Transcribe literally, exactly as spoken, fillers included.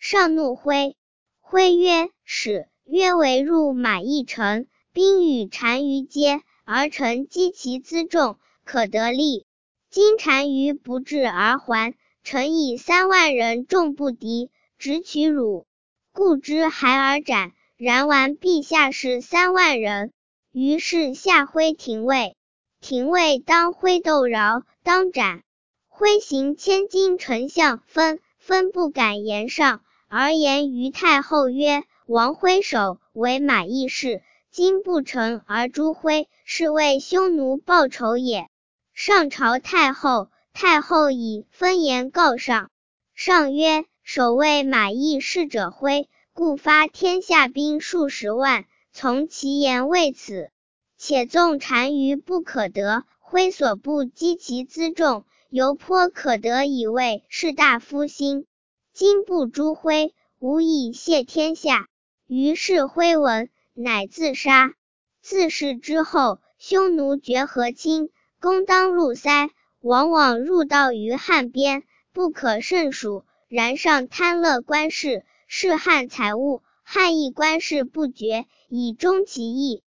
上怒徽。徽曰：使。曰：为入马邑城，兵与单于接，而臣击其辎重，可得利。今单于不至而还，臣以三万人众不敌，直取汝，故之孩而斩。然完陛下是三万人。于是下徽廷尉。廷尉当徽窦饶，当斩。徽行千金丞相分，分不敢言上，而言于太后曰：王徽守为马邑事，今不成而诛徽，是为匈奴报仇也。上朝太后，太后以分言告上。上曰：守卫马邑事者徽，故发天下兵数十万，从其言为此。且纵单于不可得，徽所不击其辎重，犹颇可得以为士大夫心。今不诛徽，无以谢天下。于是徽闻，乃自杀。自是之后，匈奴绝河清，攻当入塞，往往入道于汉边，不可胜数。然上贪乐官事，嗜汉财物，汉邑官事不绝，以终其意。